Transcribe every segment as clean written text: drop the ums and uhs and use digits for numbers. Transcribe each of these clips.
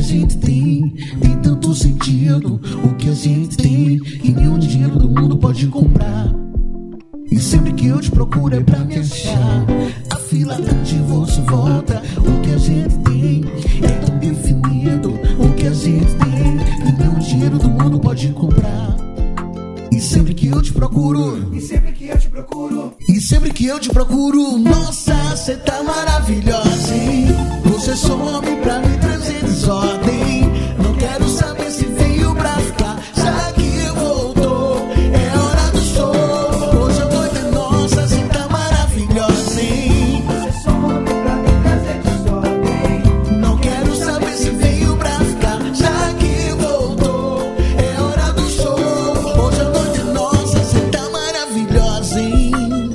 gente tem tanto sentido. O que a gente tem que nenhum dinheiro do mundo pode comprar. E sempre que eu te procuro é pra me achar. A fila onde você volta. O que a gente tem é tão definido. O que a gente tem que nenhum dinheiro do mundo pode comprar. E sempre que eu te procuro, E sempre que eu te procuro, e sempre que eu te procuro, nossa, cê tá maravilhosa, hein? Você some pra me trazer desordem. Não quero saber se veio pra ficar, já que voltou, é hora do show. Hoje eu tô de nossa, cê tá maravilhosa, hein? você some pra me trazer desordem. Não quero saber se veio pra ficar, já que voltou, é hora do show. Hoje eu tô de nossa, cê tá maravilhosa, hein?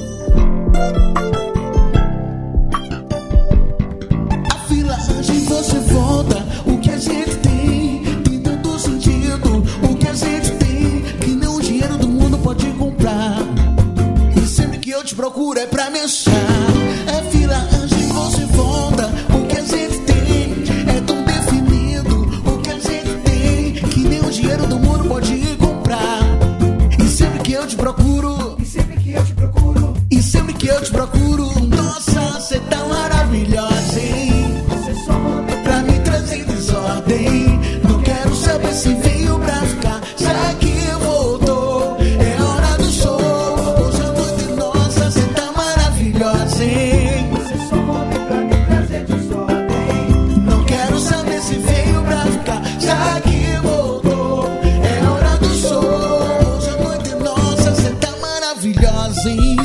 A fila antes você volta. O que a gente tem tanto sentido. O que a gente tem que nenhum dinheiro do mundo pode comprar. E sempre que eu te procuro é pra me achar. É fila antes você volta. O que a gente tem é tão definido. O que a gente tem que nenhum dinheiro do mundo pode comprar. E sempre que eu te procuro, E sempre que eu te procuro, e sempre que eu te procuro, nossa, cê tá maravilhosa, hein? você some Pra me trazer desordem. Não quero saber se veio pra ficar, já que voltou, é hora do show. Hoje à noite, nossa, cê tá maravilhosa, hein? Você some pra me trazer desordem. Não quero saber se veio pra ficar, já que voltou, é hora do show. Hoje à noite, nossa, cê tá maravilhosa, hein?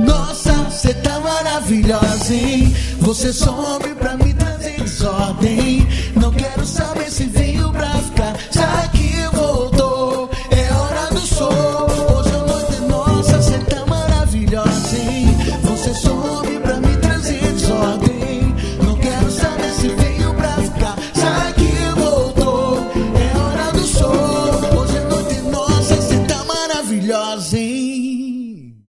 Nossa, cê tá maravilhosa, hein? Você some pra me trazer desordem.